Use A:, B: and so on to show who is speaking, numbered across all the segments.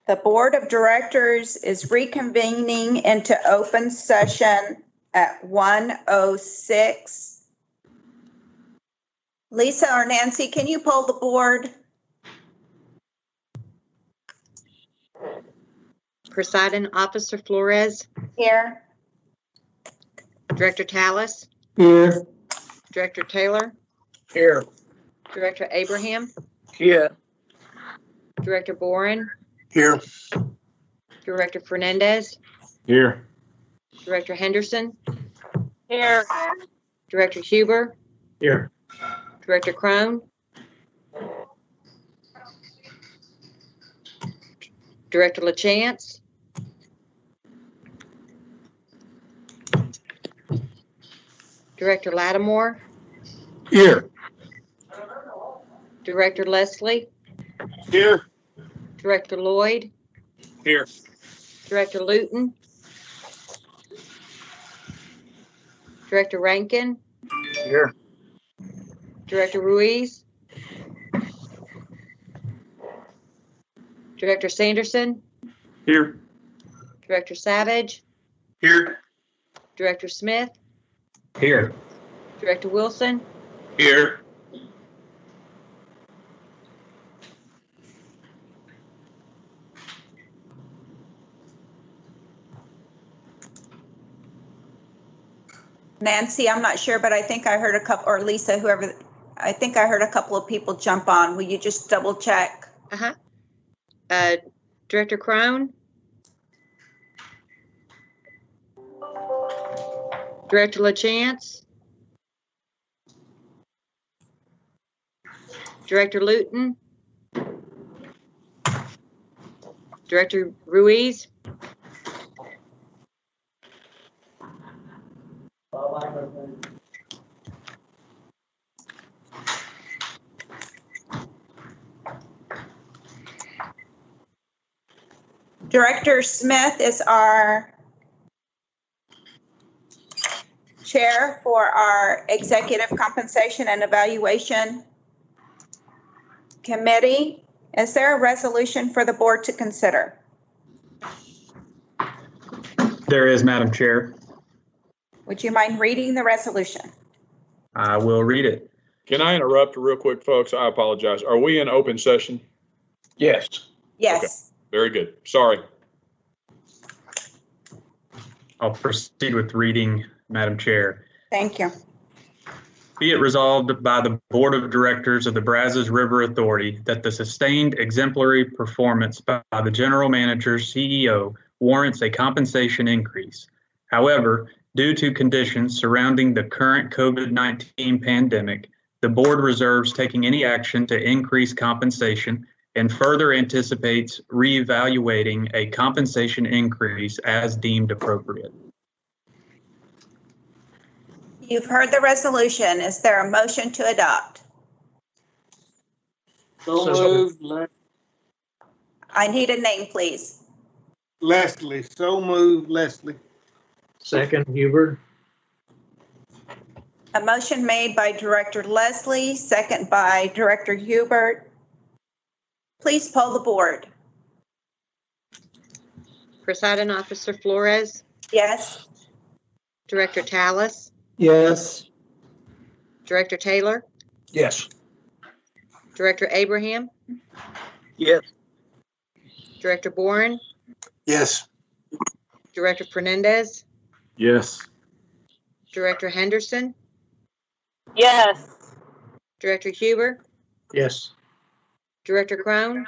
A: The Board of Directors is reconvening into open session at 1:06. Lisa or Nancy, can you poll the board?
B: Presiding Officer Flores,
A: Here.
B: Director Tallis,
C: Here.
B: Director Taylor,
C: Here.
B: Director Abraham,
C: Here.
B: Director Boren,
C: Here.
B: Director Fernandez,
C: Here.
B: Director Henderson,
D: Here.
B: Director Huber,
C: Here.
B: Director Crone, Director LaChance, Director Lattimore,
C: Here.
B: Director Leslie,
C: Here.
B: Director Lloyd,
C: Here.
B: Director Luton, Director Rankin,
C: Here.
B: Director Ruiz, Director Sanderson,
C: Here.
B: Director Savage,
C: Here.
B: Director Smith,
C: Here.
B: Director Wilson,
C: Here.
A: Nancy, I'm not sure, but I think I heard a couple, or Lisa, whoever, I think I heard a couple of people jump on. Will you just double check?
B: Director Crone, Director LaChance, Director Luton, Director Ruiz,
A: Director Smith is our chair for our Executive Compensation and Evaluation Committee. Is there a resolution for the board to consider?
E: There is, Madam Chair.
A: Would you mind reading the resolution?
E: I will read it.
F: Can I interrupt real quick, folks? I apologize. Are we in open session?
C: Yes.
A: Yes.
F: Very good. Sorry.
E: I'll proceed with reading, Madam Chair.
A: Thank you.
E: Be it resolved by the Board of Directors of the Brazos River Authority that the sustained exemplary performance by the General Manager CEO warrants a compensation increase. However, due to conditions surrounding the current COVID-19 pandemic, the Board reserves taking any action to increase compensation and further anticipates reevaluating a compensation increase as deemed appropriate.
A: You've heard the resolution. Is there a motion to adopt?
C: So moved.
A: I need a name, please.
C: Leslie. So moved, Leslie.
G: Second, Huber.
A: A motion made by Director Leslie, second by Director Hubert. Please poll the board.
B: Presiding Officer Flores,
A: Yes.
B: Director Tallis,
G: Yes.
B: Director Taylor,
C: Yes.
B: Director Abraham,
C: Yes.
B: Director Boren,
C: Yes.
B: Director Fernandez,
F: Yes.
B: Director Henderson,
D: Yes.
B: Director Huber,
G: Yes.
B: Director Crone,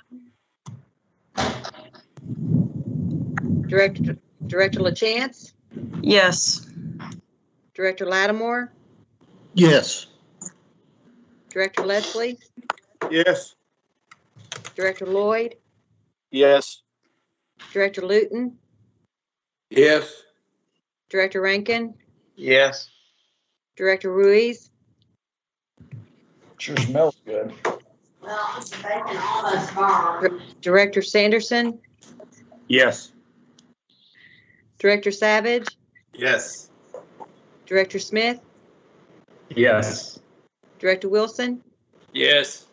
B: Director LaChance,
D: Yes.
B: Director Lattimore,
C: Yes.
B: Director Leslie,
C: Yes.
B: Director Lloyd,
C: Yes.
B: Director Luton,
C: Yes.
B: Director Rankin,
C: Yes.
B: Director Ruiz,
C: Sure smells good.
B: Director Sanderson,
E: Yes.
B: Director Savage,
C: Yes.
B: Director Smith,
E: Yes.
B: Director Wilson,
C: Yes.